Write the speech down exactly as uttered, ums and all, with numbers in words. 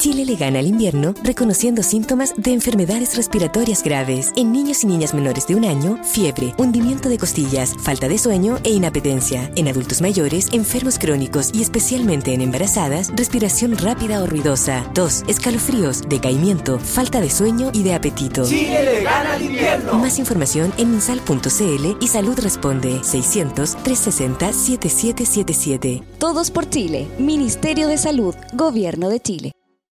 Chile le gana al invierno reconociendo síntomas de enfermedades respiratorias graves. En niños y niñas menores de un año, fiebre, hundimiento de costillas, falta de sueño e inapetencia. En adultos mayores, enfermos crónicos y especialmente en embarazadas, respiración rápida o ruidosa, tos, escalofríos, decaimiento, falta de sueño y de apetito. ¡Chile le gana al invierno! Más información en minsal punto c l y Salud Responde seiscientos, trescientos sesenta, setenta y siete setenta y siete. Todos por Chile. Ministerio de Salud. Gobierno de Chile.